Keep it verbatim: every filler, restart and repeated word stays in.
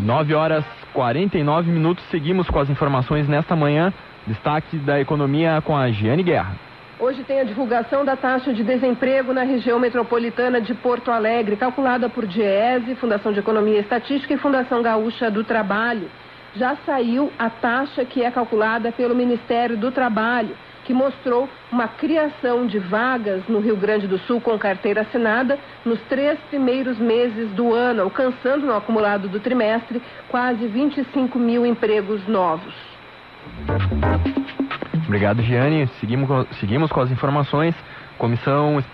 nove horas e quarenta e nove minutos, seguimos com as informações nesta manhã. Destaque da economia com a Giane Guerra. Hoje tem a divulgação da taxa de desemprego na região metropolitana de Porto Alegre, calculada por Diese, Fundação de Economia e Estatística e Fundação Gaúcha do Trabalho. Já saiu a taxa que é calculada pelo Ministério do Trabalho, que mostrou uma criação de vagas no Rio Grande do Sul com carteira assinada nos três primeiros meses do ano, alcançando no acumulado do trimestre quase vinte e cinco mil empregos novos. Obrigado, Giane. Seguimos, seguimos com as informações. Comissão